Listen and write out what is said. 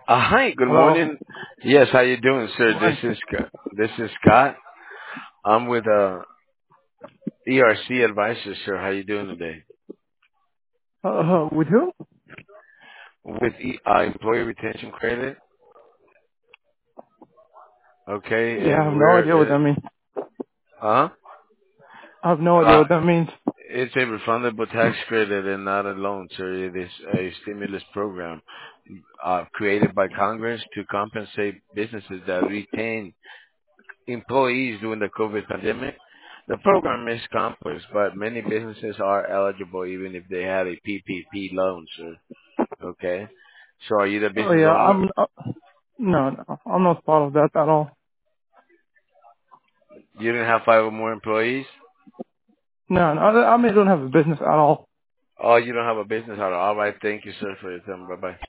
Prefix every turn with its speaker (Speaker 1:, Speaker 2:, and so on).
Speaker 1: Hi, good
Speaker 2: Hello.
Speaker 1: morning. Yes, how you doing, sir? This
Speaker 2: Morning.
Speaker 1: is Scott. This is Scott. I'm with ERC Advisors, sir. How you doing today?
Speaker 2: With who?
Speaker 1: With Employee Retention Credit. Okay,
Speaker 2: Yeah, I
Speaker 1: and
Speaker 2: have no idea what
Speaker 1: we're
Speaker 2: that means.
Speaker 1: huh?
Speaker 2: I have no idea
Speaker 1: Uh,
Speaker 2: what that means.
Speaker 1: it's a refundable tax credit and not a loan, sir. It is a stimulus program created by Congress to compensate businesses that retain employees during the COVID pandemic. The program is complex, but many businesses are eligible even if they had a PPP loan, sir. Okay. So are you the
Speaker 2: Oh
Speaker 1: business
Speaker 2: yeah,
Speaker 1: owner?
Speaker 2: no, I'm not part of that at all.
Speaker 1: You didn't have five or more employees?
Speaker 2: No, I mean, I don't have a business at all.
Speaker 1: Oh, you don't have a business at all. All right. Thank you, sir, for your time. Bye-bye.